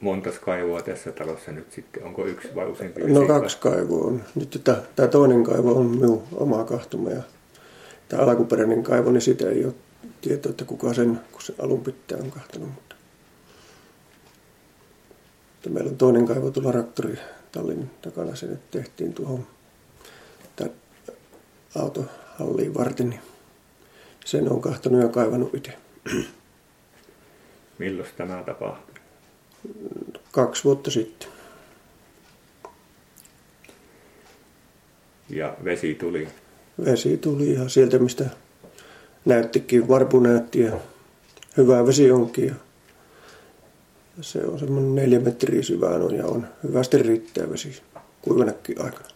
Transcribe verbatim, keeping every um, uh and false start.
montas kaivoa tässä talossa nyt sitten? Onko yksi vai useampi? No kaksi kaivoa on. Nyt tämä toinen kaivo on minun oma kahtuma ja tämä alkuperäinen kaivo, niin sitä ei ole tietoa, että kuka sen, kun se alun pitää on kahtanut. Mutta meillä on toinen kaivo tuolla traktoritallin takana, se nyt tehtiin tuohon autohalliin varten, niin sen on kahtanut ja kaivannut itse. Milloin tämä tapahtui? Kaksi vuotta sitten. Ja vesi tuli? Vesi tuli ihan sieltä, mistä näyttikin, varpu näytti ja hyvä vesi onkin. Ja se on semmoinen neljä metriä syvää noin ja on hyvästi riittää vesi kuivanäkin aikana.